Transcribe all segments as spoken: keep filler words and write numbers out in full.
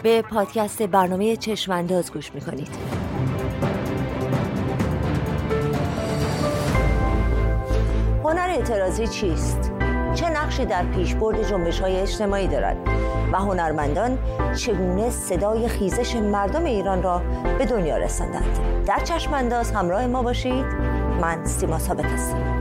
به پادکست برنامه چشمانداز گوش میکنید. هنر اعتراضی چیست؟ چه نقشی در پیشبرد جنبش‌های اجتماعی دارد؟ و هنرمندان چگونه صدای خیزش مردم ایران را به دنیا رساندند؟ در چشمانداز همراه ما باشید. من سیما ثابت هستم.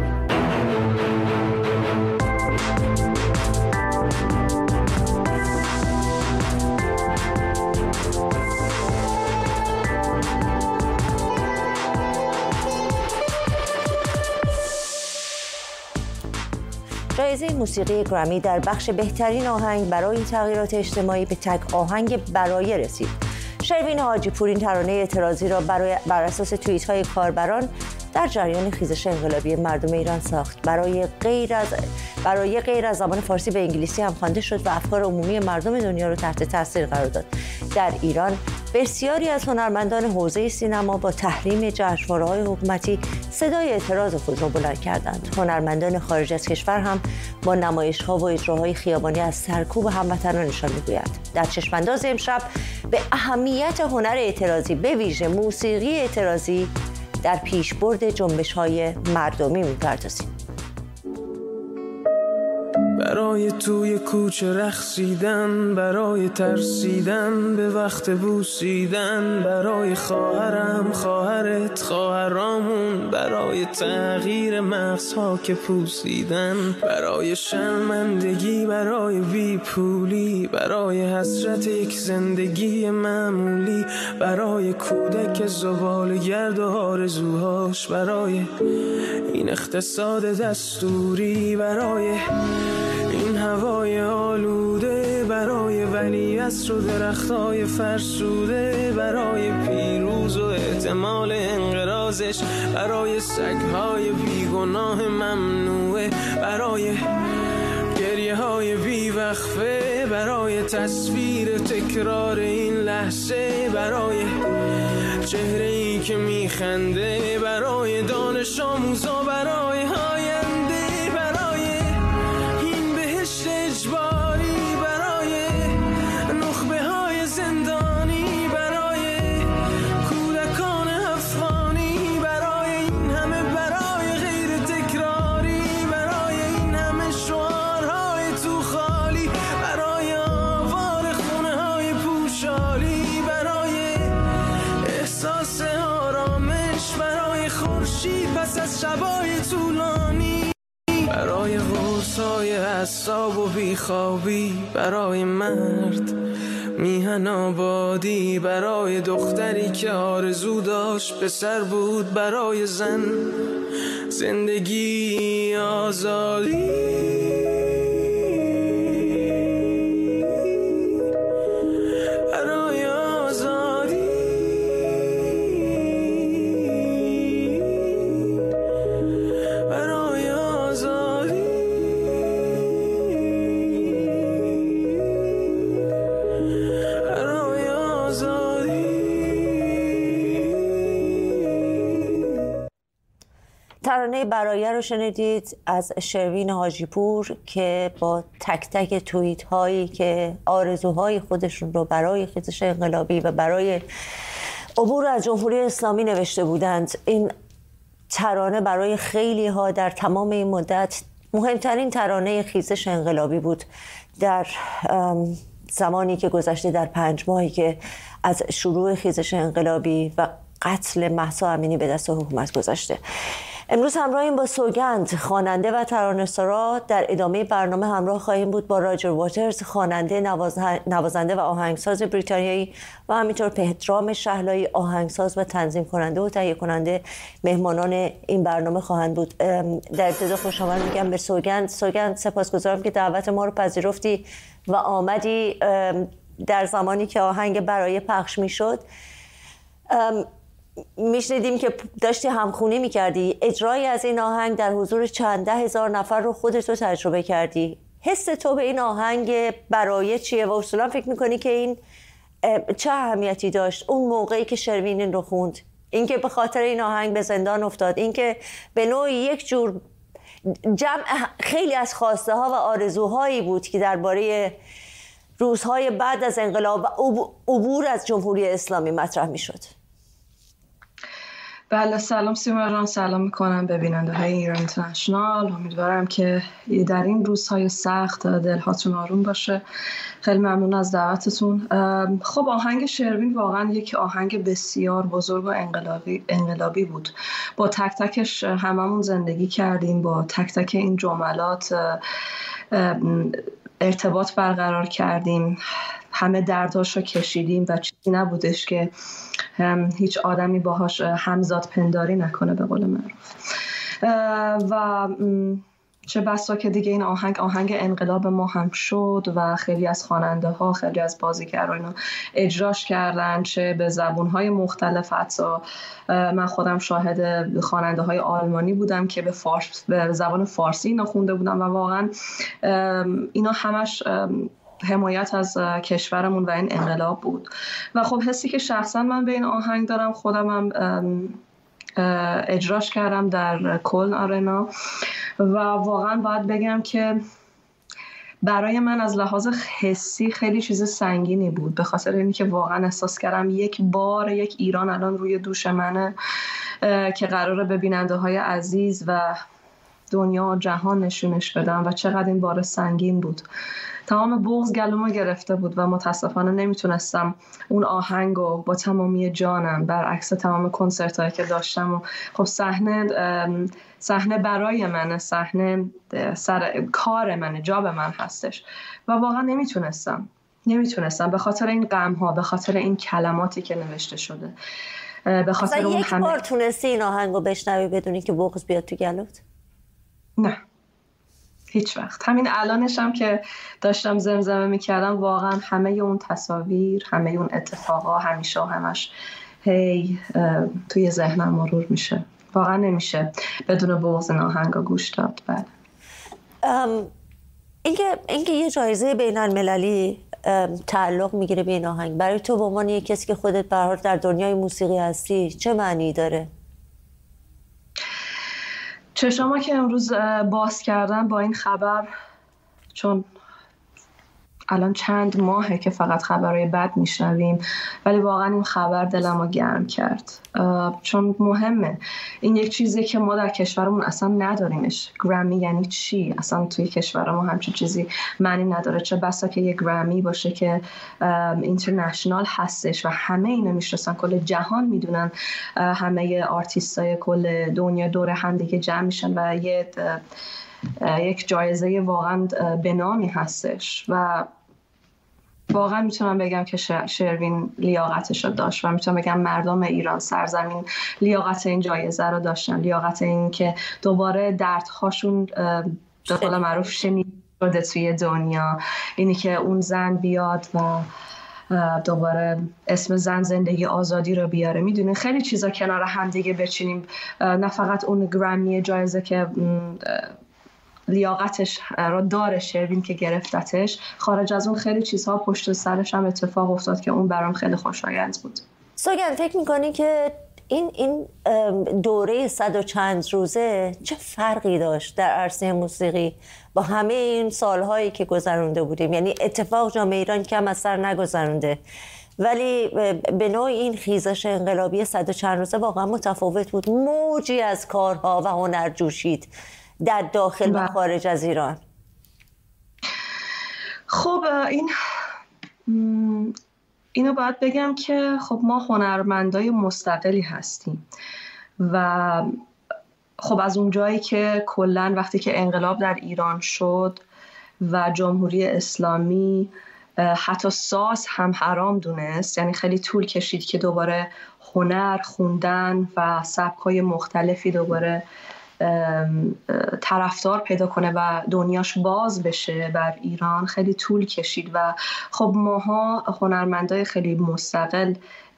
جایزه موسیقی گرمی در بخش بهترین آهنگ برای تغییرات اجتماعی به تک آهنگ برایه رسید. شروین حاجی پور این ترانه اعتراضی را برای بر اساس توییت‌های کاربران در جریان خیزش انقلابی مردم ایران ساخت. برای غیر از برای غیر از زبان فارسی به انگلیسی هم خوانده شد و افکار عمومی مردم دنیا را تحت تاثیر قرار داد. در ایران بسیاری از هنرمندان حوزه سینما با تحریم جشنواره‌های حکومتی صدای اعتراض خود را بلند کردند. هنرمندان خارج از کشور هم با نمایش‌ها و اجراهای خیابانی از سرکوب هموطنانشان می‌گویند. در چشمانداز امشب به اهمیت هنر اعتراضی، به ویژه موسیقی اعتراضی در پیشبرد جنبش‌های مردمی می‌پردازیم. برای توی کوچه رقصیدن، برای ترسیدن به وقت بوسیدن، برای خواهرم خواهرت خواهرامون، برای تغییر مغزها که پوسیدن، برای شرمندگی، برای بیپولی، برای حسرت یک زندگی معمولی، برای کودک زباله‌گرد و آرزوهاش، برای این اقتصاد دستوری، برای این هوای آلوده، برای ولیعصر و درختای فرسوده، برای پیروز و احتمال انقراضش، برای سگهای بیگناه ممنوعه، برای گریه های بیوقفه، برای تصویر تکرار این لحظه، برای چهره ای که میخنده، برای دانش آموزا، برای آینده، برای این بهشت اجباری، برای نخبه های زندانی، برای کودکان افغانی، برای این همه برای غیر تکراری، برای این همه شعارهای تو خالی، برای آوار خونه های پوشالی، برای احساس آرامش، برای خورشید پس از شبای طولانی، برای غرصای اعصاب و بیخوابی، برای مرد میهن آبادی، برای دختری که آرزو داشت پسر بود، برای زن زندگی آزادی، برای آزادی، برای آزادی، برای آزادی. ترانه برایه رو شنیدید از شروین حاجی پور که با تک تک توییت هایی که آرزوهای خودشون رو برای خیزش انقلابی و برای عبور از جمهوری اسلامی نوشته بودند. این ترانه برای خیلی ها در تمام این مدت مهمترین ترانه خیزش انقلابی بود در زمانی که گذشته، در پنج ماهی که از شروع خیزش انقلابی و قتل مهسا امینی به دست حکومت گذشته. امروز همراهیم با سوگند، خواننده و ترانه‌سرا. در ادامه برنامه همراه خواهیم بود با راجر واترز، خواننده، نوازنده و آهنگساز بریتانیایی و همینطور پدرام شهلایی، آهنگساز و تنظیم کننده و تهیه کننده. مهمانان این برنامه خواهند بود. در ابتدا خوش آمد میگم به سوگند. سوگند، سپاسگزارم که دعوت ما رو پذیرفتی و آمدی در زمانی که آهنگ برایه پخش میشد. میشنیدیم که داشتی همخونی میکردی. اجرایی از این آهنگ در حضور چند ده هزار نفر رو خودت رو تجربه کردی. حس تو به این آهنگ برایه چیه و اصولا فکر میکنی که این چه اهمیتی داشت اون موقعی که شروین این رو خوند؟ اینکه به خاطر این آهنگ به زندان افتاد، اینکه به نوعی یک جور جمع خیلی از خواسته ها و آرزوهایی بود که درباره روزهای بعد از انقلاب و عبور از جمهوری اسلامی مطرح میشد. بله، سلام سیما جان، سلام میکنم به بیننده های ایران اینترنشنال. امیدوارم که در این روزهای سخت دلهاتون آروم باشه. خیلی ممنون از دعوتتون. خب آهنگ شروین واقعا یک آهنگ بسیار بزرگ و انقلابی انقلابی بود. با تک تکش هممون زندگی کردیم، با تک تک این جملات ارتباط برقرار کردیم، همه درداش رو کشیدیم و چیزی نبودش که هم هیچ آدمی باهاش همزاد پنداری نکنه به قول معروف. و چه بسا که دیگه این آهنگ آهنگ انقلاب ما هم شد و خیلی از خواننده ها، خیلی از بازیگران اینو اجراش کردن، چه به زبون های مختلف. حتی من خودم شاهد خواننده های آلمانی بودم که به فارس، به زبان فارسی اینا خونده بودم و واقعا اینا همش حمایت از کشورمون و این انقلاب بود. و خب حسی که شخصا من به این آهنگ دارم، خودم هم اجراش کردم در کلن آرنا و واقعا باید بگم که برای من از لحاظ حسی خیلی چیز سنگینی بود، به خاطر اینکه واقعا احساس کردم یک بار یک ایران الان روی دوش منه که قراره به بیننده های عزیز و دنیا و جهان نشونش بدم و چقدر این بار سنگین بود. تمام بغض گلومو گرفته بود و متاسفانه نمیتونستم اون آهنگو با تمامی جانم، برعکس تمام کنسرت هایی که داشتم و خب صحنه صحنه برای منه، صحنه سر کار منه، جاب من هستش و واقعا نمیتونستم نمیتونستم به خاطر این غم ها، به خاطر این کلماتی که نوشته شده، به خاطر اون یک همه. بار تونستی این آهنگو بشنوی بدونی که بغض بیاد تو گلوت؟ نه، هیچ وقت. همین الانش هم که داشتم زمزمه میکردم واقعا همه اون تصاویر، همه اون اتفاقا همیشه و همش هی توی ذهنم مرور میشه. واقعا نمیشه بدون بغض این آهنگا گوش داد. بله. اینکه اینکه یه جایزه بین المللی تعلق میگیره به این آهنگ، برای تو به عنوان یک کسی که خودت به هر حال در دنیای موسیقی هستی چه معنی داره؟ چشما که امروز باز کردن با این خبر، چون الان چند ماهه که فقط خبرهای بد میشنویم، ولی واقعا این خبر دلمو گرم کرد، چون مهمه. این یک چیزی که ما در کشورمون اصلا نداریمش. گرمی یعنی چی؟ اصلا توی کشور ما همچین چیزی معنی نداره. چه بسا که یک گرمی باشه که اینترنشنال هستش و همه اینو میشناسن، کل جهان میدونن، همه آرتیستای کل دنیا دور هم دیگه جمع میشن و یه یک جایزه واقعا بنامی هستش و واقعا میتونم بگم که شروین لیاقتش رو داشت و میتونم بگم مردم ایران سرزمین لیاقت این جایزه رو داشتن، لیاقت این که دوباره دردهاشون به قول معروف شنیده شده توی دنیا، اینی که اون زن بیاد و دوباره اسم زن زندگی آزادی رو بیاره. میدونین خیلی چیزا کنار هم دیگه بچینیم، نه فقط اون گرمی جایزه که لیاقتش را داره شروین که گرفتتش، خارج از اون خیلی چیزها پشت سرش هم اتفاق افتاد که اون برام خیلی خوشایند بود. سوگن، فکر میکنی که این این دوره صد و چند روزه چه فرقی داشت در عرصه موسیقی با همه این سالهایی که گذرونده بودیم؟ یعنی اتفاق جامعه ایران کم از سر نگذرونده، ولی به نوع این خیزش انقلابی صد و چند روزه واقعا متفاوت بود. موجی از کارها و هنر جوشید در داخل و خارج از ایران. خب این اینو باید بگم که خب ما هنرمندای مستقلی هستیم و خب از اون جایی که کلاً وقتی که انقلاب در ایران شد و جمهوری اسلامی حتی ساز هم حرام دونست، یعنی خیلی طول کشید که دوباره هنر خوندن و سبک‌های مختلفی دوباره طرفدار پیدا کنه و دنیاش باز بشه بر ایران. خیلی طول کشید و خب ماها هنرمندای خیلی مستقل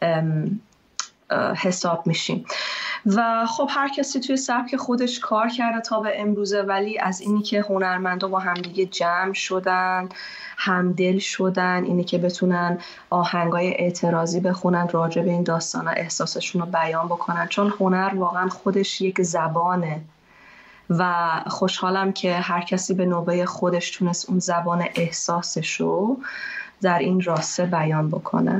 حساب میشیم و خب هر کسی توی سبک خودش کار کرده تا به امروزه، ولی از اینی که هنرمندا با همدیگه جمع شدن، همدل شدن، اینی که بتونن آهنگای اعتراضی بخونن راجع به این داستانا، احساسشون رو بیان بکنن، چون هنر واقعا خودش یک زبانه و خوشحالم که هر کسی به نوبه خودش تونست اون زبان احساسشو در این راسته بیان بکنه.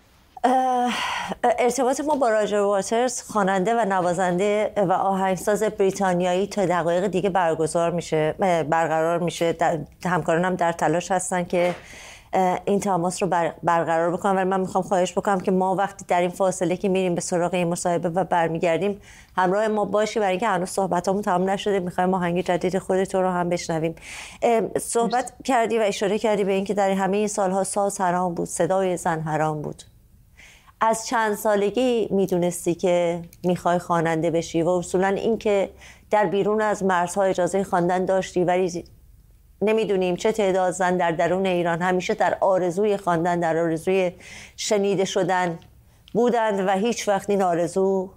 ارتباط ما با راجر واترز خواننده و نوازنده و آهنگساز بریتانیایی تا دقایق دیگه برگزار میشه برقرار میشه. همکارانم در تلاش هستن که این تماس رو برقرار بکنم، ولی من میخوام خواهش بکنم که ما وقتی در این فاصله که میریم به سراغ این مصاحبه و برمیگردیم همراه ما باشی، برای اینکه هنوز صحبتامون تمام نشده. میخوایم آهنگ جدید خودت رو هم بشنویم. صحبت کردی و اشاره کردی به اینکه در همه این سالها ساز حرام بود، صدای زن حرام بود. از چند سالگی میدونستی که میخوای خواننده بشی و اصولا این که در بیرون از مرزها اجازه خواندن داشتی، ولی نمیدونیم چه تعداد زن در درون ایران همیشه در آرزوی خواندن، در آرزوی شنیده شدن بودند و هیچ وقت این آرزو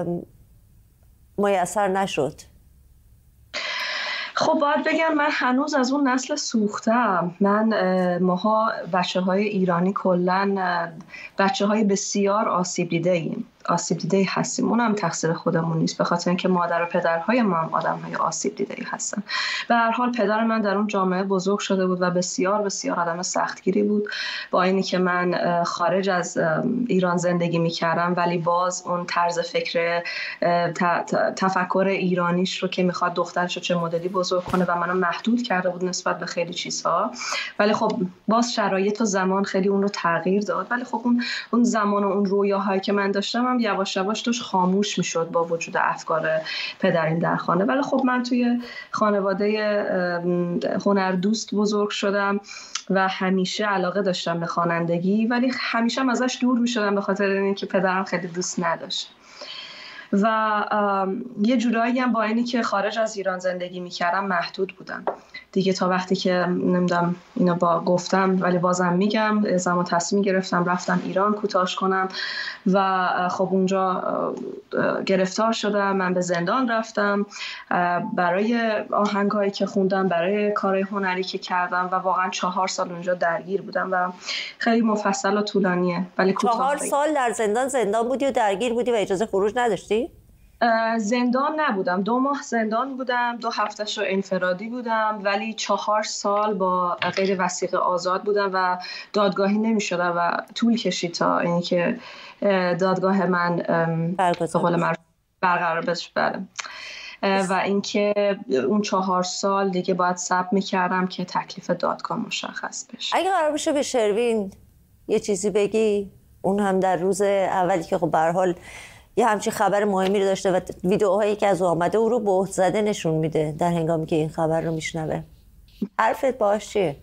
میسر نشد. خب باید بگم من هنوز از اون نسل سوختم. من ماها بچه های ایرانی کلن بچه های بسیار آسیب دیده ایم آسیب دیده هستیم. اونم تقصیر خودمون نیست، به خاطر اینکه مادر و پدرهای ما هم آدم‌های آسیب دیده هستن. به هر حال پدر من در اون جامعه بزرگ شده بود و بسیار بسیار آدم سختگیری بود. با اینی که من خارج از ایران زندگی می‌کردم، ولی باز اون طرز فکر تفکر ایرانیش رو که می‌خواد دخترش رو چه مدلی بزرگ کنه و منو محدود کرده بود نسبت به خیلی چیزها. ولی خب باز شرایط و زمان خیلی اون رو تغییر داد. ولی خب اون اون زمان و اون رویاهایی که من داشتم هم یواش یواش توش خاموش میشد با وجود افکار پدریم در خانه. ولی خب من توی خانواده هنردوست بزرگ شدم و همیشه علاقه داشتم به خوانندگی، ولی همیشه ازش دور میشدم به خاطر اینکه پدرم خیلی دوست نداشت. و یه جورایی هم با اینی که خارج از ایران زندگی میکردم محدود بودم دیگه. تا وقتی که نمیدونم اینو با گفتم ولی بازم میگم، زمان تصمیم گرفتم رفتم ایران کوتاش کنم و خب اونجا گرفتار شدم. من به زندان رفتم برای آهنگایی که خوندم، برای کارهای هنری که کردم و واقعا چهار سال اونجا درگیر بودم و خیلی مفصل و طولانیه ولی کوتاه. چهار سال در زندان زندان بودی و درگیر بودی و اجازه خروج نداشتی؟ زندان نبودم، دو ماه زندان بودم، دو هفتهش رو انفرادی بودم، ولی چهار سال با غیر وثیقه آزاد بودم و دادگاهی نمی شدم و طول کشید تا اینکه دادگاه من به قول من برقرار بشه. و اینکه اون چهار سال دیگه باید صبر میکردم که تکلیف دادگاه مشخص بشه. اگه قرار بشه به شروین یه چیزی بگی، اون هم در روز اولی که خب به هر حال یه همچین خبر مهمی رو داشته و ویدیوهایی که از او آمده او رو بهت زده نشون میده در هنگامی که این خبر رو میشنوه، حرفت باش چیه؟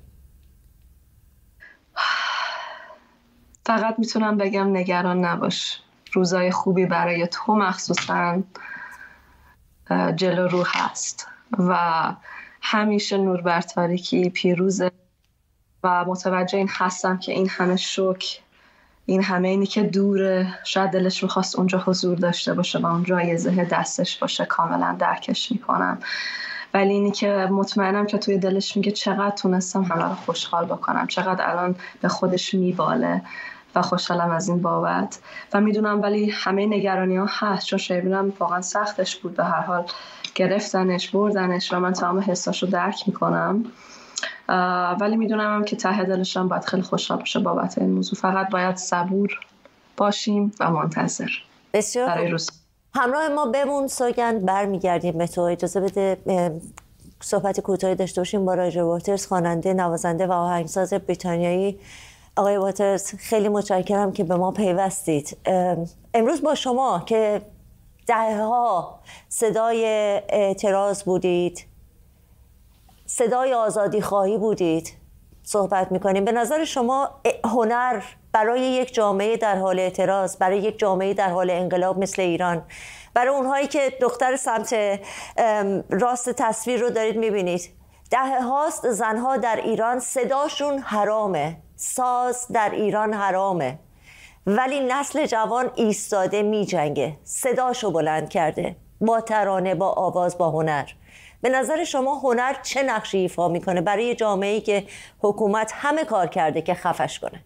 فقط میتونم بگم نگران نباش، روزای خوبی برای تو مخصوصا جلو رو هست و همیشه نور بر تاریکی پیروزه و متوجه این هستم که این همه شوک، این همه اینی که دوره، شاید دلش میخواست اونجا حضور داشته باشه و اون جایزه دستش باشه، کاملا درکش میکنم. ولی اینی که مطمئنم که توی دلش میگه چقدر تونستم همه رو خوشحال بکنم، چقدر الان به خودش میباله و خوشحالم از این بابت و میدونم ولی همه نگرانی ها هست، چون شیرینم واقعا سختش بود. به هر حال گرفتنش، بردنش و من تمام حساش رو درک میکنم، ولی میدونم هم که ته دلش هم باید خیلی خوشحال بشه بابت این موضوع. فقط باید صبور باشیم و منتظر. بسیار همراه ما بمون سوگند، برمیگردیم به تو. اجازه بده صحبت کوتاهی داشته باشیم با راجر واترز، خواننده، نوازنده و آهنگساز بریتانیایی. آقای واترز خیلی متشکرم که به ما پیوستید. امروز با شما که دهه‌ها صدای اعتراض بودید، صدای آزادی خواهی بودید، صحبت میکنیم. به نظر شما هنر برای یک جامعه در حال اعتراض، برای یک جامعه در حال انقلاب مثل ایران، برای اونهایی که دختر سمت راست تصویر رو دارید میبینید، دهه هاست زنها در ایران صداشون حرامه، ساز در ایران حرامه، ولی نسل جوان ایستاده میجنگه، صداشو بلند کرده با ترانه، با آواز، با هنر. به نظر شما هنر چه نقشی ایفا میکنه برای جامعه‌ای که حکومت همه کار کرده که خفش کنه؟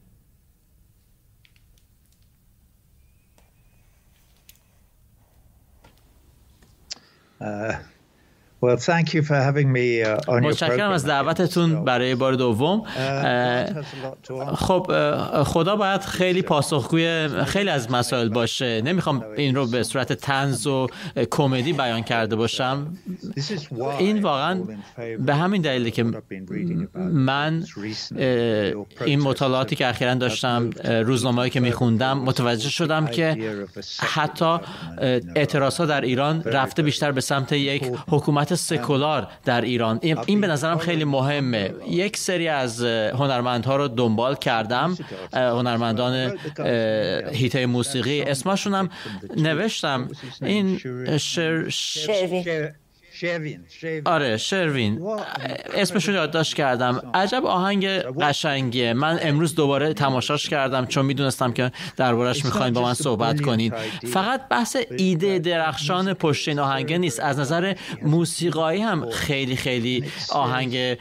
Well, thank you for having me uh, on your متشکرم از دعوتتون برای بار دوم. خب خدا باید خیلی پاسخگوی خیلی از مسائل باشه. نمیخوام این رو به صورت طنز و کمدی بیان کرده باشم. این واقعا به همین دلیله که من این مطالعاتی که اخیراً داشتم، روزنامه‌ای که میخوندم، متوجه شدم که حتی اعتراضها در ایران رفته بیشتر به سمت یک حکومت سکولار در ایران. این به نظرم خیلی مهمه. یک سری از هنرمندها رو دنبال کردم، هنرمندان هیته موسیقی، اسمشون هم نوشتم. این شر... شروین آره شروین اسمش رو یادداشت کردم. عجب آهنگ قشنگیه. من امروز دوباره تماشاش کردم چون میدونستم که دربارش میخواین با من صحبت کنید. فقط بحث ایده درخشان پشت این آهنگ نیست، از نظر موسیقایی هم خیلی خیلی آهنگ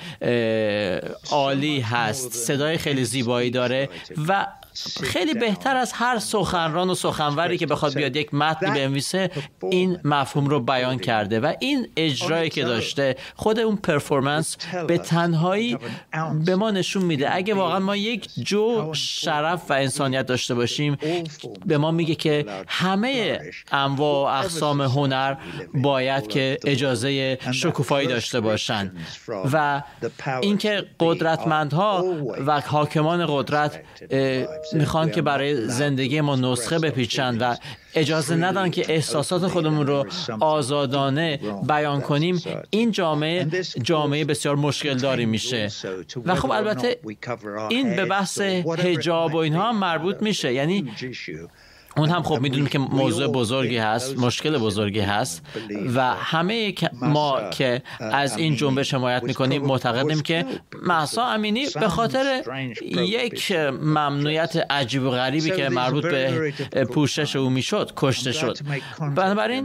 عالی هست، صدای خیلی زیبایی داره و خیلی بهتر از هر سخنران و سخنوری که بخواد بیاد یک متنی بنویسه این مفهوم رو بیان کرده و این اجرایی که داشته، خود اون پرفورمنس به تنهایی به ما نشون میده اگه واقعا ما یک جو شرف و انسانیت داشته باشیم، به ما میگه که همه انواع و اقسام هنر باید که اجازه شکوفایی داشته باشن و اینکه قدرتمندها و حاکمان قدرت میخوان که برای زندگی ما نسخه بپیچن و اجازه ندن که احساسات خودمون رو آزادانه بیان کنیم، این جامعه جامعه بسیار مشکل داری میشه. و خب البته این به بحث حجاب و اینها هم مربوط میشه، یعنی اون هم خب میدونیم که موضوع بزرگی هست، مشکل بزرگی هست و همه ما که از این جنبش حمایت میکنیم معتقدیم که مهسا امینی به خاطر یک ممنوعیت عجیب و غریبی که مربوط به پوشش او میشد کشته شد. بنابراین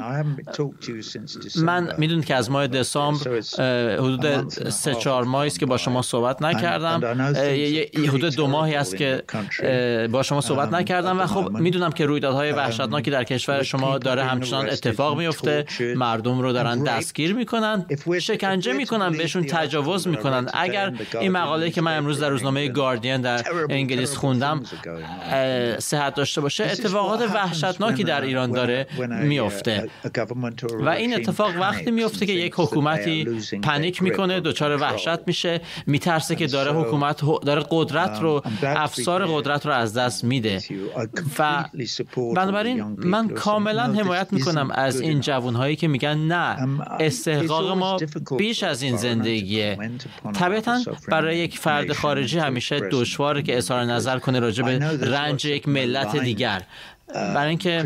من میدونم که از ماه دسامبر حدود سه چهار ماهی است که با شما صحبت نکردم، حدود دو ماهی است که با شما صحبت نکردم و خب میدونم که رویدادهای وحشتناکی در کشور شما داره همچنان اتفاق میفته، مردم رو دارن دستگیر میکنن، شکنجه میکنن، بهشون تجاوز میکنن. اگر این مقاله که من امروز در روزنامه گاردین در انگلیس خوندم صحت داشته باشه، اتفاقات وحشتناکی در ایران داره میفته و این اتفاق وقتی میفته که یک حکومتی پنیک میکنه، دچار وحشت میشه، میترسه که داره حکومت داره قدرت رو، افسار قدرت رو از دست میده و بنابراین من کاملا حمایت میکنم از این جوانهایی که میگن نه، استحقاق ما بیش از این زندگیه. طبیعتا برای یک فرد خارجی همیشه دشواره که اظهار نظر کنه راجع به رنج یک ملت دیگر، برای اینکه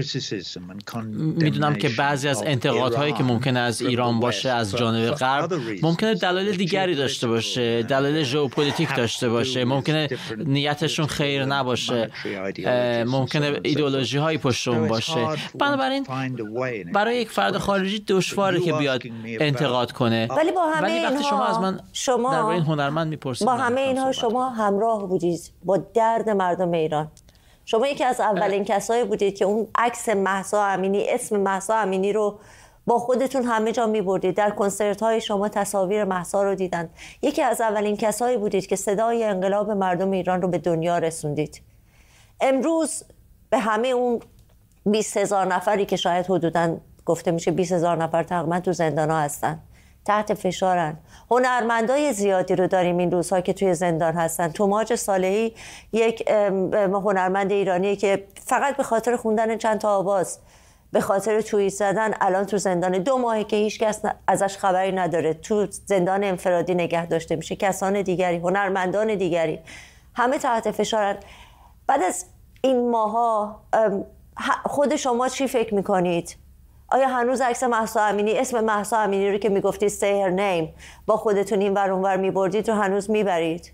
میدونم که بعضی از انتقادهایی که ممکنه از ایران باشه از جانب غرب ممکنه دلایل دیگری داشته باشه، دلایل ژئوپلیتیک داشته باشه، ممکنه نیتشون خیر نباشه، ممکنه ایدئولوژی هایی پشت اون باشه. بنابراین برای یک فرد خارجی دشواره که بیاد انتقاد کنه. ولی با همه ولی وقتی شما از من شما درباره این هنرمند میپرسید، با همه اینها شما همراه بودید با درد مردم ایران. شما یکی از اولین کسایی بودید که اون عکس مهسا امینی، اسم مهسا امینی رو با خودتون همه جا می‌بردید. در کنسرت‌های شما تصاویر مهسا رو دیدن. یکی از اولین کسایی بودید که صدای انقلاب مردم ایران رو به دنیا رسوندید. امروز به همه اون بیست هزار نفری که شاید حدوداً گفته میشه بیست هزار نفر تقریباً تو زندان‌ها هستن، تحت فشارن. هنرمندای زیادی رو داریم این روزها که توی زندان هستن. توماج صالحی یک هنرمند ایرانی که فقط به خاطر خوندن چند تا آواز، به خاطر توییت زدن الان تو زندان، دو ماهه که هیچ کس ازش خبری نداره، تو زندان انفرادی نگه داشته میشه. کسان دیگری، هنرمندان دیگری همه تحت فشارن. بعد از این ماها خود شما چی فکر میکنید؟ آیا هنوز عکس مهسا امینی، اسم مهسا امینی رو که میگفتید say her name با خودتون این ور اون ور میبردید رو هنوز میبرید؟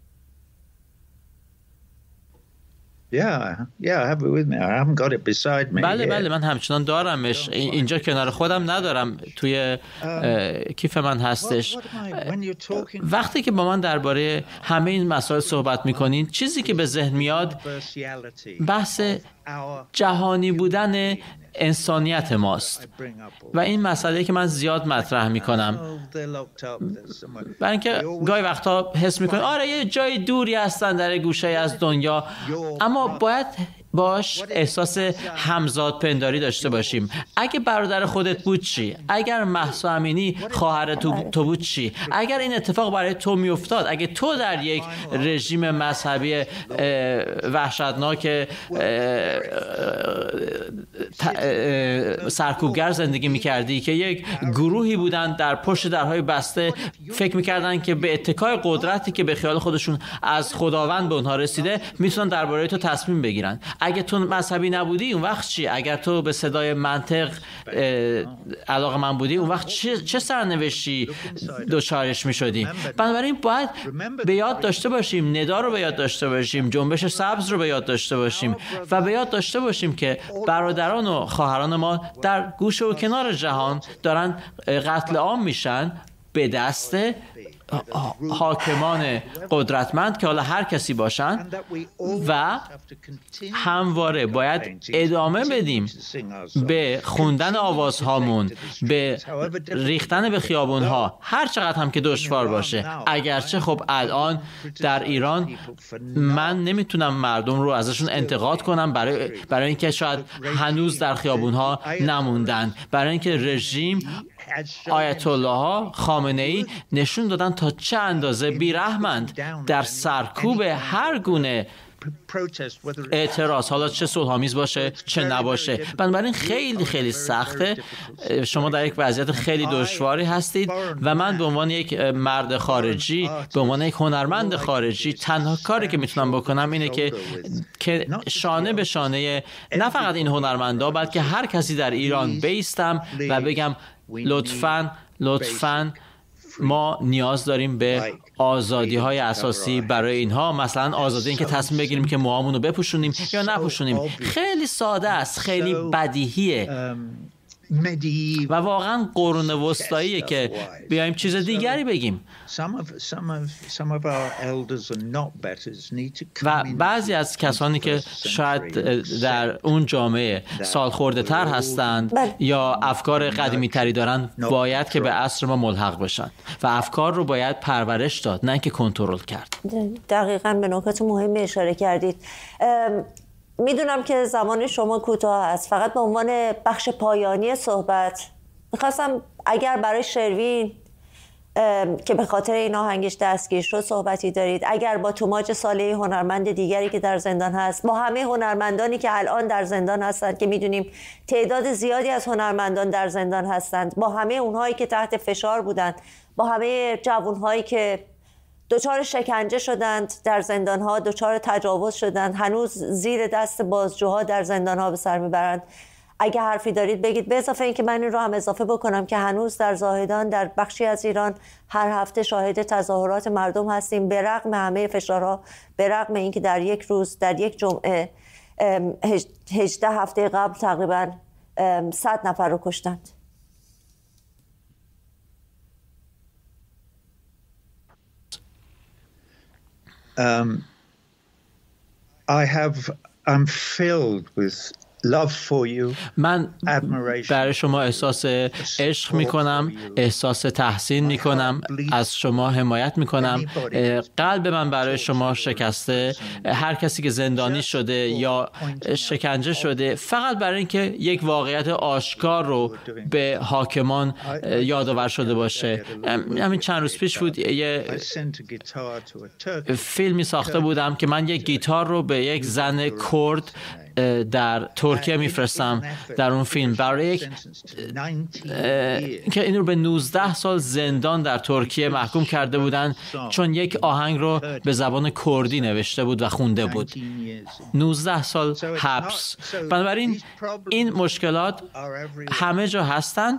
بله بله من همچنان دارمش، اینجا کنار خودم ندارم، توی کیف من هستش. وقتی که با من درباره همه این مسائل صحبت میکنین، چیزی که به ذهن میاد بحث جهانی بودن انسانیت ماست و این مسئله که من زیاد مطرح میکنم، برای اینکه گاهی وقتا حس میکنم آره یه جای دوری هستن در گوشه از دنیا، اما باید باش احساس همزاد پنداری داشته باشیم. اگه برادر خودت بود چی؟ اگر مهسا امینی خواهر تو, تو بود چی؟ اگر این اتفاق برای تو میافتاد، اگه تو در یک رژیم مذهبی وحشتناک سرکوبگر زندگی میکردی که یک گروهی بودن در پشت درهای بسته فکر میکردن که به اتکای قدرتی که به خیال خودشون از خداوند به اونها رسیده میتونن درباره تو تصمیم بگیرن، اگه تو مذهبی نبودی اون وقت چی؟ اگر تو به صدای منطق علاقه من بودی اون وقت چه, چه سرنوشتی دچارش میشدی؟ بنابراین باید به یاد داشته باشیم، ندا رو به یاد داشته باشیم، جنبش سبز رو به یاد داشته باشیم و به یاد داشته باشیم که برادران و خواهران ما در گوشه و کنار جهان دارن قتل عام میشن به دست حاکمان قدرتمند که حالا هر کسی باشن و همواره باید ادامه بدیم به خوندن آوازهامون، به ریختن به خیابونها، هر چقدر هم که دشوار باشه. اگرچه خب الان در ایران من نمیتونم مردم رو ازشون انتقاد کنم برای برای اینکه شاید هنوز در خیابونها نموندن، برای اینکه رژیم آیت الله ها خامنه‌ای نشون دادن تا چه اندازه بیرحمند در سرکوب هر گونه اعتراض، حالا چه صلح‌آمیز باشه چه نباشه. بنابراین خیلی خیلی سخته، شما در یک وضعیت خیلی دشواری هستید و من به عنوان یک مرد خارجی، به عنوان یک هنرمند خارجی، تنها کاری که میتونم بکنم اینه که که شانه به شانه نه فقط این هنرمندا بلکه هر کسی در ایران بیستم و بگم لطفاً لطفاً ما نیاز داریم به آزادی های اساسی برای اینها، مثلا آزادی این که تصمیم بگیریم که موهامون رو بپوشونیم یا نپوشونیم. خیلی ساده است، خیلی بدیهیه و واقعا قرون وسطاییه که بیایم چیز دیگری بگیم. و بعضی از کسانی که شاید در اون جامعه سالخورده تر هستند یا افکار قدیمی تری دارن باید که به عصر ما ملحق بشن و افکار رو باید پرورش داد، نه که کنترل کرد. دقیقاً به نکات مهمی اشاره کردید. میدونم که زمان شما کوتاه است، فقط به عنوان بخش پایانی صحبت میخواستم اگر برای شروین که به خاطر این آهنگش دستگیر شد صحبتی دارید، اگر با توماج صالحی هنرمند دیگری که در زندان هست، با همه هنرمندانی که الان در زندان هستند که میدونیم تعداد زیادی از هنرمندان در زندان هستند، با همه اونهایی که تحت فشار بودند، با همه جوانهایی که دچار شکنجه شدند در زندان‌ها، دچار تجاوز شدند، هنوز زیر دست بازجوها در زندان‌ها به سر میبرند، اگه حرفی دارید بگید. به اضافه این که من این رو هم اضافه بکنم که هنوز در زاهدان در بخشی از ایران هر هفته شاهد تظاهرات مردم هستیم، به رغم همه فشارها، به رغم اینکه در یک روز، در یک جمعه هجده هفته قبل تقریبا صد نفر رو کشتند. Um, I have, I'm filled with love for you. من برای شما احساس عشق میکنم، احساس تحسین میکنم، از شما حمایت میکنم. قلب من برای شما شکسته. هر کسی که زندانی شده یا شکنجه شده فقط برای اینکه یک واقعیت آشکار رو به حاکمان یادآور شده باشه. همین چند روز پیش بود یه فیلمی ساخته بودم که من یک گیتار رو به یک زن کرد در ترکیه میفرستم در اون فیلم، برای یک که این رو به نوزده سال زندان در ترکیه محکوم کرده بودن چون یک آهنگ رو به زبان کردی نوشته بود و خونده بود. نوزده سال حبس. بنابراین این مشکلات همه جا هستند.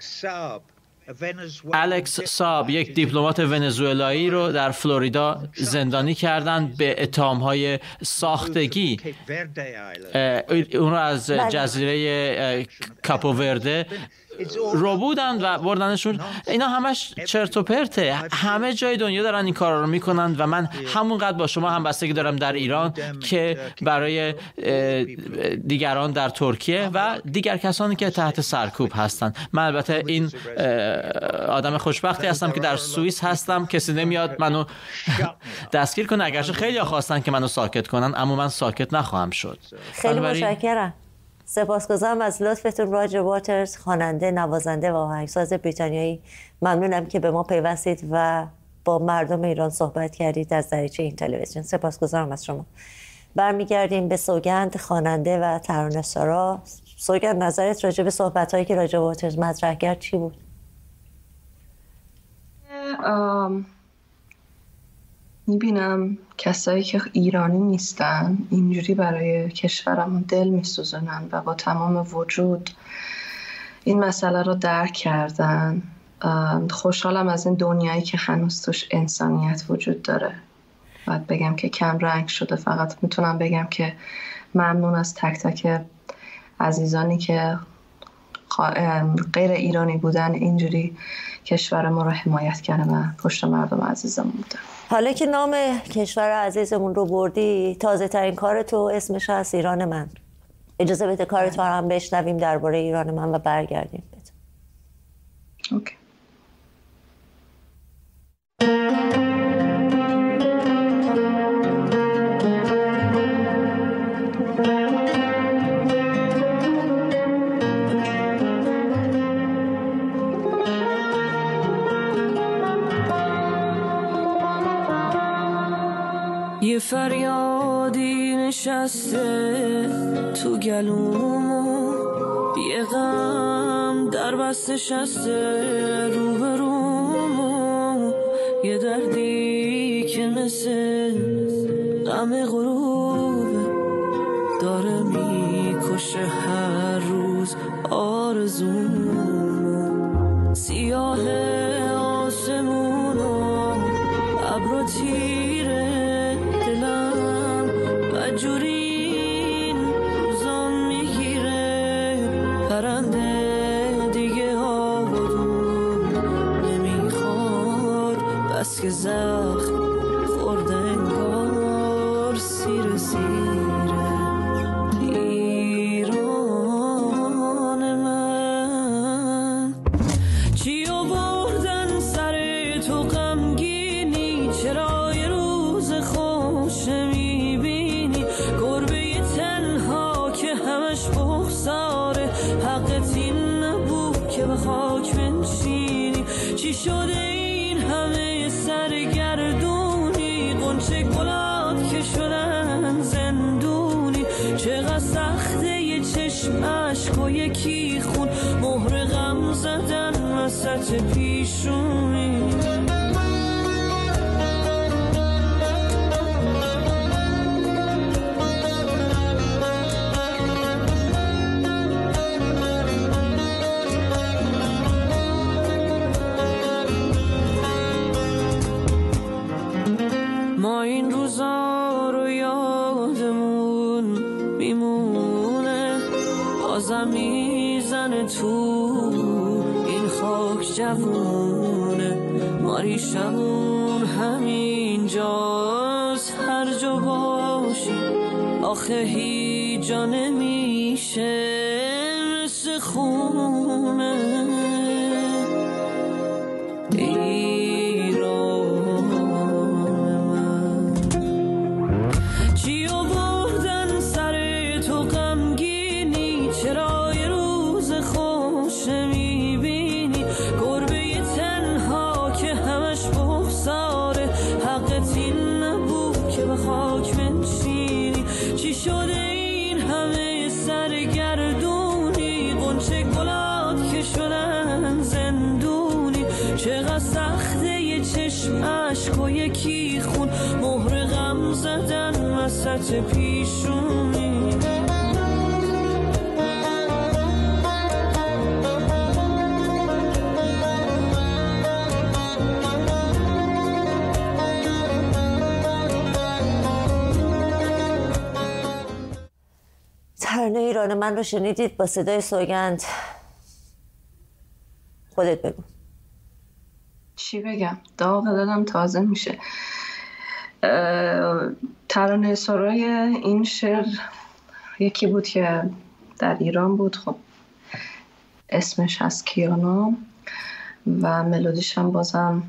الکس ساب، یک دیپلمات ونزوئلایی رو در فلوریدا زندانی کردند به اتهام‌های ساختگی. اون رو از جزیره کاپو ورده رو بودن و بردنشون. اینا همش چرت و پرته. همه جای دنیا دارن این کارا رو میکنن و من همونقدر با شما همبستگی دارم در ایران که برای دیگران در ترکیه و دیگر کسانی که تحت سرکوب هستن. من البته این آدم خوشبختی هستم که در سوئیس هستم، کسی نمیاد منو دستگیر کنه، اگرچه خیلی خواستن که منو ساکت کنن، اما من ساکت نخواهم شد. خیلی متشکرم. سپاسگزارم از لطفتون راجر واترز، خواننده، نوازنده و آهنگساز بریتانیایی. ممنونم که به ما پیوستید و با مردم ایران صحبت کردید از دریچه این تلویزیون. سپاسگزارم از شما. برمیگردیم به سوگند، خواننده و ترانه‌سرا. سوگند، نظرت راجع به صحبت‌هایی که راجر واترز مطرح کرد چی بود؟ ام... میبینم کسایی که ایرانی نیستن اینجوری برای کشورمون دل میسوزنن و با تمام وجود این مسئله رو درک کردن. خوشحالم از این دنیایی که هنوز توش انسانیت وجود داره. باید بگم که کم رنگ شده. فقط میتونم بگم که ممنون از تک تک عزیزانی که غیر ایرانی بودن اینجوری کشور ما رو حمایت کردن و پشت مردم عزیزمون بودن. حالا که نام کشور عزیزمون رو بردی، تازه ترین کار تو اسمش هست ایران من. اجازه بده کار تو هم بشنویم درباره ایران من و برگردیم بده. اوکی. یه فریادی نشسته تو گلومو، یه غم در بست نشسته رو به رومو، یه دردی که مثل غم غروبه داره میکشه هر روز آرزومو. سیاه آسمونو ابر تیره جورین روزان میگیره، پرنده دیگه آبادون نمیخواد، بس که زخم خورده انگار سیر سیره. ایران من چی آوردن سر تو غمگینی، چرا یه روز خوش نمیبینی، گربه تنها که همش بغضاره، حقت این نبود که به خاک بنشینی. چی شده این همه سرگردونی، غنچه گلات که شدن زندونی، چقدر سخته یه چشم عشق و یکی خون، مهر غم زدن وسط پیشونی. ما این روزا رو یادمون میمونه، بازم میزنه تو این خاک جوونه، ما ریشمون همین جاست هر جا باشی، آخه هیچ جا نمیشه مثل خونه. چقدر سخته یه چشم عشق و یکی خون، مهر غم زدن وسط پیشونی. ترانه ایران من رو شنیدید با صدای سوگند. خودت بگو. چی بگم؟ داغ دلم تازه میشه. ترانه سرای این شعر یکی بود که در ایران بود، خب اسمش از کیانا و ملودیش هم بازم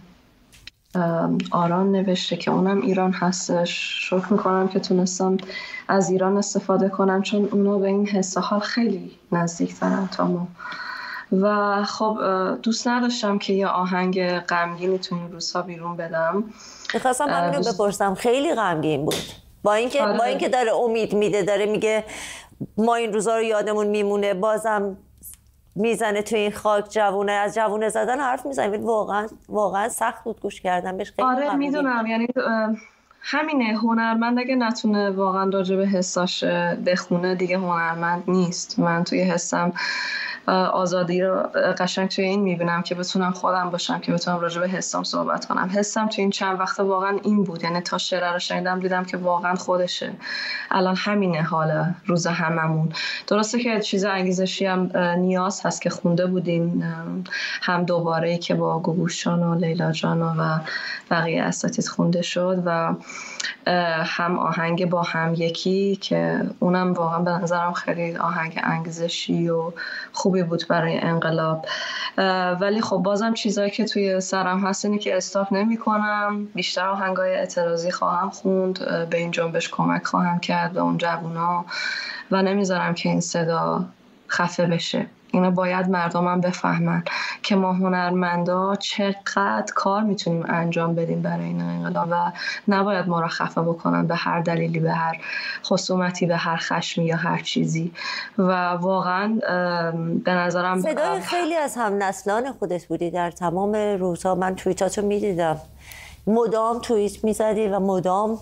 آران نوشته که اونم ایران هستش. شکر میکنم که تونستم از ایران استفاده کنم چون اونا به این حس حال خیلی نزدیک ترن تا ما. و خب دوست نداشتم که یه آهنگ غمگینی تو این روزها بیرون بدم. میخواستم همین رو بپرسم، خیلی غمگین بود با اینکه با اینکه داره امید میده، داره میگه ما این روزا رو یادمون میمونه، بازم میزنه تو این خاک جوونه، از جوونه زدن حرف میزنه. واقعا واقعا سخت بود گوش کردن بهش. خیلی آره میدونم، یعنی همینه، هنرمند اگه نتونه واقعا راجع به حساش بخونه دیگه هنرمند نیست. من توی حسم آزادی رو قشنگ توی این میبینم که بتونم خودم باشم، که بتونم راجع به حسام صحبت کنم. حسم توی این چند وقته واقعا این بود، یعنی تا شعر رو شنیدم دیدم که واقعا خودشه. الان همینه حالا روز هممون. درسته که چیز انگیزشی هم نیاز هست که خونده بودیم، هم دوباره که با گوگوشان و لیلا جان و بقیه اساتید خونده شد و هم آهنگ با هم یکی که اونم واقعا به نظرم خیلی آهنگ انگیزشی و خوبی بود برای انقلاب. ولی خب بازم چیزایی که توی سرم هست اینه که استاپ نمی کنم، بیشتر آهنگای اعتراضی خواهم خوند، به این جنبش کمک خواهم کرد، به اون جوونا، و نمیذارم که این صدا خفه بشه. اینو باید مردمم بفهمن که ما هنرمندا چقدر کار میتونیم انجام بدیم برای این انقلاب و نباید ما را خفه بکنن به هر دلیلی، به هر خصومتی، به هر خشمی یا هر چیزی. و واقعا به نظرم صدای خیلی از هم نسلان خودت بودی در تمام روزها. من توییتاتو میدیدم، مدام توییت میزدی و مدام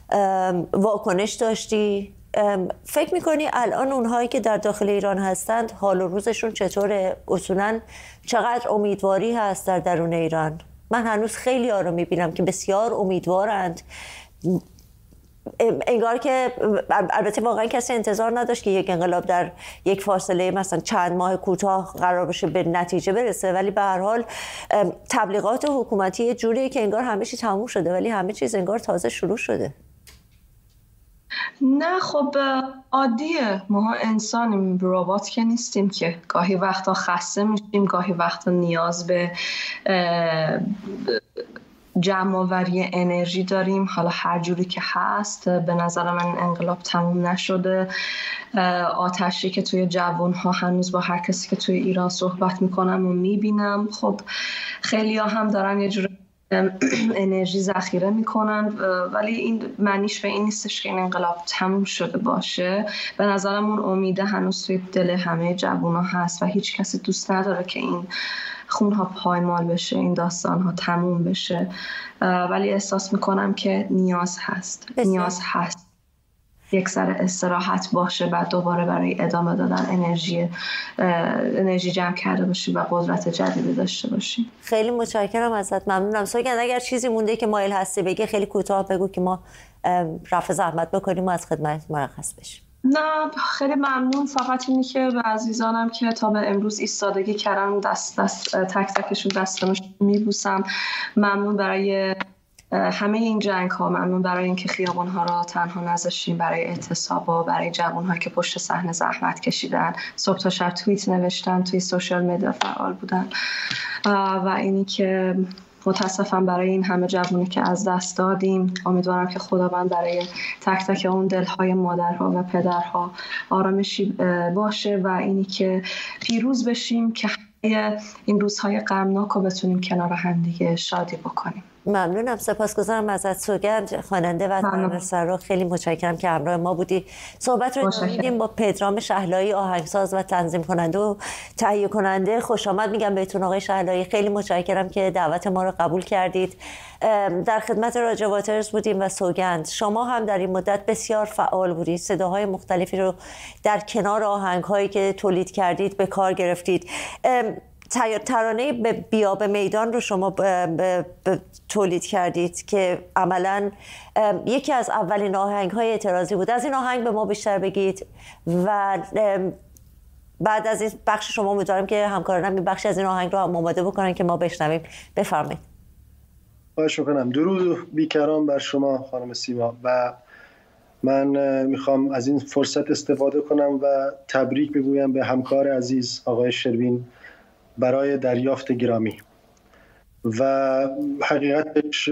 واکنش داشتی. فکر میکنی الان اونهایی که در داخل ایران هستند حال و روزشون چطوره؟ اصولاً چقدر امیدواری هست در درون ایران؟ من هنوز خیلی ها رو میبینم که بسیار امیدوارند، انگار که البته واقعا کسی انتظار نداشت که یک انقلاب در یک فاصله مثلا چند ماه کوتاه قرار باشه به نتیجه برسه، ولی به هر حال تبلیغات حکومتی جوریه که انگار همه چیز تموم شده ولی همه چیز انگار تازه شروع شده. نه خب عادیه، ما انسانیم، ربات که نیستیم که. گاهی وقتا خسته میشیم، گاهی وقتا نیاز به جمع آوری انرژی داریم، حالا هر جوری که هست. به نظر من انقلاب تموم نشده. آتشی که توی جوانها هنوز با هر کسی که توی ایران صحبت میکنم و میبینم، خب خیلی ها هم دارن یه جوری انرژی ذخیره میکنن، ولی این معنیش به این نیستش که این انقلاب تموم شده باشه. به نظرم اون امیده هنوز توی دل همه جوونا هست و هیچ کسی دوست نداره که این خونها پایمال بشه، این داستانها تموم بشه. ولی احساس میکنم که نیاز هست بسید. نیاز هست یک سر استراحت باشه، بعد دوباره برای ادامه دادن انرژی انرژی جمع کرده باشی و قدرت جدیدی داشته باشی. خیلی متشکرم ازت، ممنونم. سوگند اگر چیزی مونده که مایل هستی بگی خیلی کوتاه بگو که ما رفع زحمت بکنیم و از خدمت مرخص بشیم. نه خیلی ممنون. فقط اینی که به عزیزانم که تا به امروز ایستادگی کردن دست دست تک تکشون دستمش میبوسم. ممنون برای همه این جنگ ها، ممنون برای اینکه خیابان ها را تنها نذاشتیم، برای اعتصاب ها، برای جوان ها که پشت صحنه زحمت کشیدن، صبح تا شب توییت نوشتن، توی سوشال مدیا فعال بودن. و اینی که متاسفم برای این همه جوانی که از دست دادیم. امیدوارم که خداوند برای تک تک اون دلهای مادرها و پدرها آرامشی باشه و اینی که پیروز بشیم که این روزهای غمناک رو بتونیم کنار هم دیگه شادی بکنیم. ممنونم، سپاسگزارم ازت سوگند، خواننده و ترانه‌سرا. خیلی متشکرم که همراه ما بودی. صحبت رو می‌کنیم با پدرام شهلایی، آهنگساز و تنظیم کننده و تهیه کننده. خوش آمد میگم بهتون آقای شهلایی. خیلی متشکرم که دعوت ما رو قبول کردید. در خدمت راجا واترز بودیم و سوگند شما هم در این مدت بسیار فعال بودید، صداهای مختلفی رو در کنار آهنگ‌هایی که تولید کردید به کار گرفتید. ترانه بیا به میدان رو شما ب ب ب تولید کردید که عملاً یکی از اولین آهنگ‌های اعتراضی بود. از این آهنگ به ما بیشتر بگید و بعد از این بخش شما امیدوارم که همکارانم این بخش از این آهنگ رو هم آماده بکنن که ما بشنویم. بفرمایید. خواهش می‌کنم. درود بیکران بر شما خانم سیما و من میخوام از این فرصت استفاده کنم و تبریک بگویم به همکار عزیز آقای شروین برای دریافت گرامی. و حقیقتش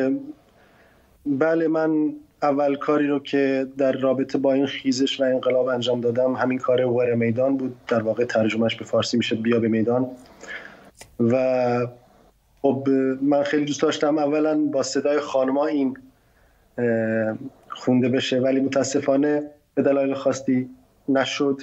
بله، من اول کاری رو که در رابطه با این خیزش و انقلاب انجام دادم همین کار ور میدان بود، در واقع ترجمهش به فارسی میشه بیا به میدان. و خب من خیلی دوست داشتم اولا با صدای خانما این خونده بشه، ولی متاسفانه به دلایل خاصی نشد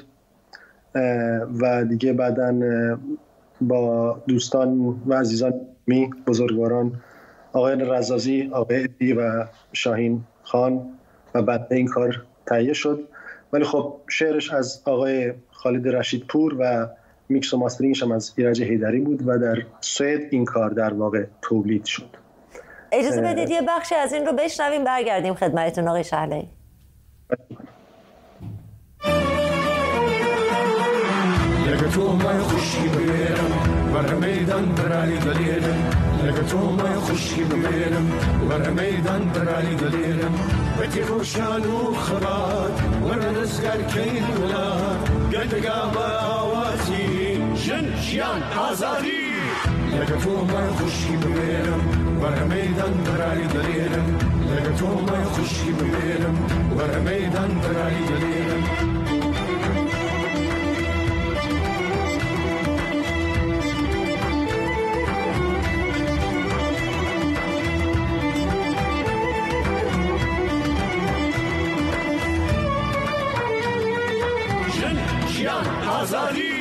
و دیگه بعداً با دوستان و عزیزان می بزرگواران آقای رزازی، آقای ادی و شاهین خان و بعد این کار تهیه شد. ولی خب شعرش از آقای خالد رشید پور و میکس و ماسترینگش هم از ایرج حیدری بود و در سوئد این کار در واقع تولید شد. اجازه بدید یه بخشی از این رو بشنویم برگردیم خدمتتون آقای شعله‌ای. لقيتو ما يخش بينهم ورا ميدان برالي دليلهم لقيتو ما يخش بينهم ورا ميدان برالي دليلهم بتي خوشانو خبات ورا نسقر كين ولاد قد قابا اواتي جن شيان ازاري لقيتو ما يخش بينهم ورا ميدان برالي دليلهم لقيتو ما يخش بينهم ورا ميدان برالي دليلهم آزادی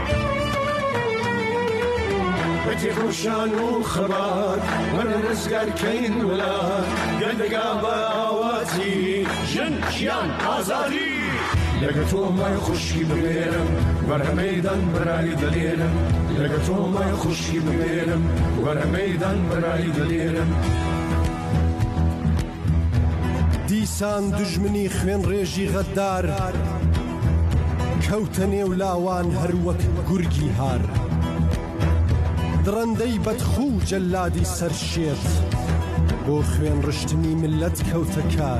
بتی روشن و خبر ور رزگر کین ولاد گلدگا با آوازی جن شیان آزادی لگتو مای خوشی بمیرم ور میدان برای دلیرم لگتو مای خوشی بمیرم ور میدان برای دلیرم دیسان دژمنی خوێن ڕێژی غەدار کەوتە نێو لاوان هەروەک گورگی هار درەندەی بەدخوو جەلادی سەرشێت بۆ خوێن ڕشتنی ملەت کەوتە کار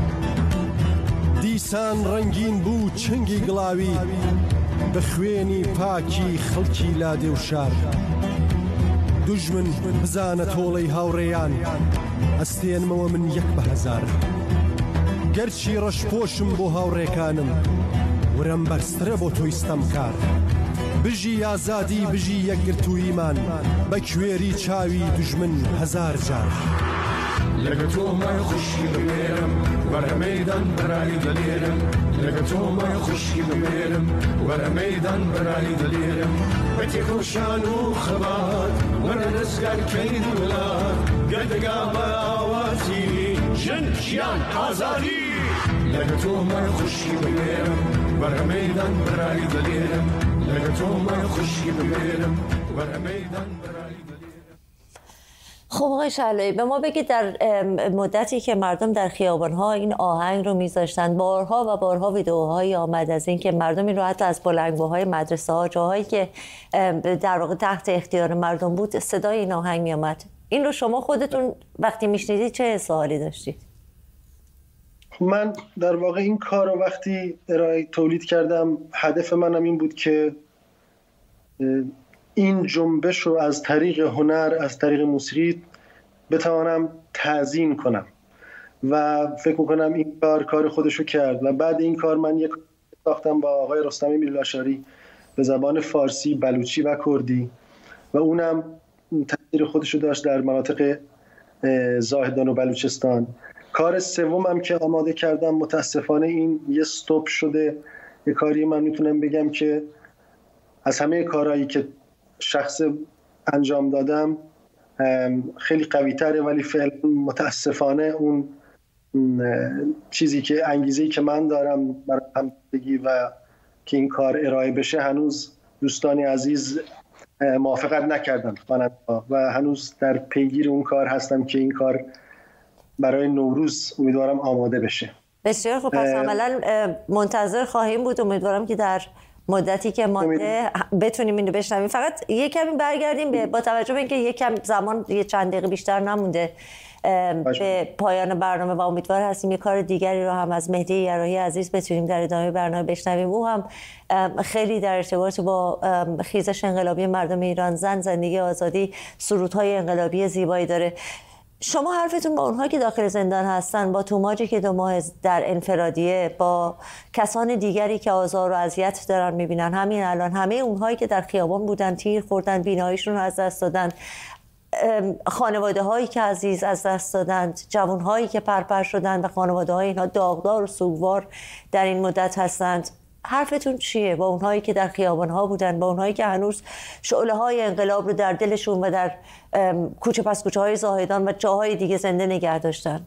دیسان ڕەنگین بوو چنگی گڵاوی بە خوێنی پاکی خەڵکی لادێ و شار دوژمن بزانە تۆڵەی هاوڕێیان ئەستێنمەوە من یەک بە هەزار گەرچی ڕەشپۆشم بۆ هاوڕێکانم ورم بەرزترە بۆ تۆی ستەمکار بژی ئازادی بژی یەکگرتوویمان بە کوێری چاوی دوژمن هەزار جار لەگە تۆ مای خوشی بمێرم وەرە مەیدان بەرای دەلێرم لەگە تۆ مای خوشی بمێرم وەرە مەیدان بەرای دەلێرم بەتی خۆشان و خەبات وەرە دەستگارکەین وڵات گەردەگا بە ئاوازی ژن ژیان ئازادی لەگە تۆ مای خوشی بمێرم وەرە مەیدان بەرای دەلێرم لەگە تۆ مای خوشی بمێرم وەرە مەیدان بەرای خب آقای شعله‌ای به ما بگید در مدتی که مردم در خیابان‌ها این آهنگ رو می‌ذاشتن بارها و بارها ویدئوهایی آمد از این که مردم این رو حتی از بلندگوهای مدرسه‌ها جاهایی که در واقع تحت اختیار مردم بود صدای این آهنگ می‌آمد. این رو شما خودتون وقتی می‌شنیدید چه حسی داشتید؟ من در واقع این کار رو وقتی ارائه تولید کردم هدف منم این بود که این جنبش رو از طریق هنر از طریق موسیقی بتوانم تعظیم کنم و فکر میکنم این کار کار خودشو کرد. و بعد این کار من یک ساختم با آقای رستم میرلاشاری به زبان فارسی، بلوچی و کردی و اونم تاثیر خودشو داشت در مناطق زاهدان و بلوچستان. کار سومم که آماده کردم متاسفانه این یه استاپ شده. یه کاری من میتونم بگم که از همه کارهایی که شخص انجام دادم خیلی قوی تره، ولی فعلا متاسفانه اون چیزی که انگیزه‌ای که من دارم برای همدیگی و که این کار ارائه بشه هنوز دوستانی عزیز موافقت نکردن و هنوز در پیگیر اون کار هستم که این کار برای نوروز امیدوارم آماده بشه. بسیار خوب، پس عملاً منتظر خواهیم بود. امیدوارم که در مدتی که مانده بتونیم اینو بشنویم. فقط یه کمی برگردیم به با توجه به اینکه یه کم زمان یه چند دقیقه بیشتر نمونده به پایان برنامه و امیدوار هستیم یه کار دیگری رو هم از مهدی یراحی عزیز بتونیم در ادامه برنامه بشنویم. او هم خیلی در ارتباط با خیزش انقلابی مردم ایران، زن، زندگی، آزادی، سرودهای انقلابی زیبایی داره. شما حرفتون با اونها که داخل زندان هستن، با توماجی که دو ماه در انفرادیه، با کسان دیگری که آزار و اذیت دارن میبینن، همین الان همه اونهایی که در خیابان بودن، تیر خوردن، بیناییشون رو از دست دادن، خانواده هایی که عزیز از دست دادند، جوان هایی که پرپر شدند و خانواده های اینها داغدار و سوگوار در این مدت هستند، حرفتون چیه با اونهایی که در خیابان ها بودن، با اونهایی که هنوز شعله های انقلاب رو در دلشون و در کوچه پس کوچه های زاهدان و جاهای دیگه زنده نگه داشتند؟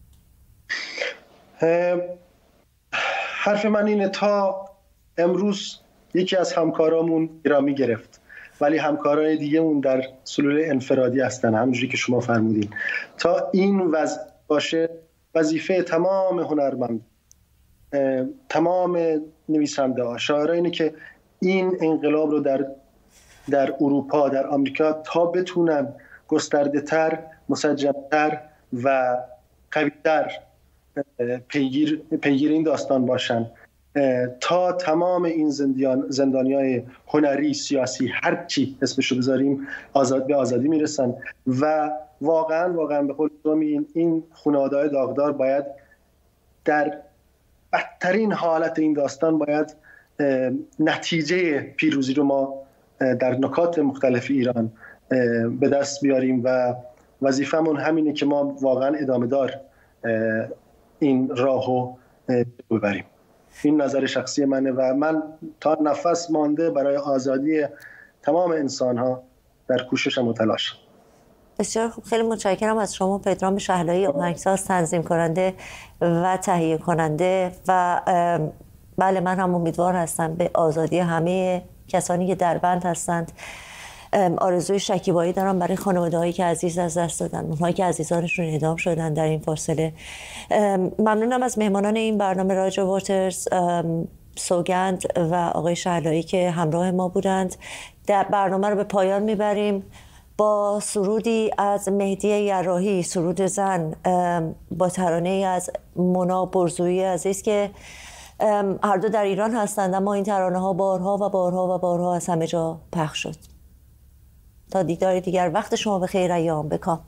حرف من اینه تا امروز یکی از همکارامون گرامی گرفت، ولی همکارای دیگه اون در سلول انفرادی هستن، همونجوری که شما فرمودین. تا این وضع باشه وظیفه تمام هنرمند، تمام نویسنده ها، شاعرها اینه که این انقلاب رو در در اروپا، در آمریکا تا بتونن گسترده تر، مسجل‌تر و قوی‌تر پیگیر پیگیر این داستان باشن، تا تمام این زندان زندانیای هنری، سیاسی، هر چی اسمشو بذاریم، آزاد به آزادی میرسن. و واقعا واقعا به قول این این خانواده‌های داغدار باید در بدترین حالت این داستان باید نتیجه پیروزی رو ما در نکات مختلف ایران به دست بیاریم و وظیفمون همینه که ما واقعا ادامه دار این راهو ببریم. این نظر شخصی منه و من تا نفس مانده برای آزادی تمام انسان‌ها در کوششم و تلاشم. بسیار خوب، خیلی متشکرم از شما پدرام شهلایی، آهنگساز، تنظیم کننده و تهیه کننده. و بله، من هم امیدوار هستم به آزادی همه کسانی که در بند هستند. آرزوی شکیبایی دارم برای خانواده‌هایی که عزیز از دست دادن، اونهایی که عزیزانشون اعدام شدن در این فاصله. ممنونم از مهمانان این برنامه، راجر واترز، سوگند و آقای شهلایی که همراه ما بودند. در برنامه رو به پایان میبریم با سرودی از مهدی یراحی، سرود زن، با ترانه از مونا برزویی عزیز که هر دو در ایران هستند، اما این ترانه ها بارها و بارها و بارها از همه جا پخش شد. تا دیدار دیگر، وقت شما بخیر، ایام بکام.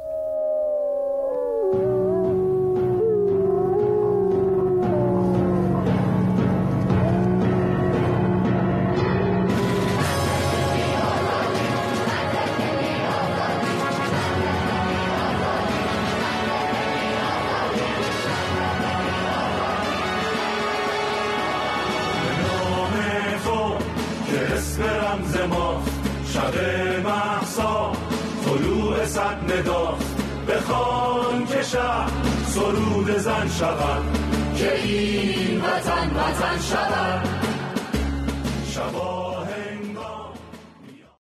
بخوان که شب سرود زن شود، که این وطن وطن شود.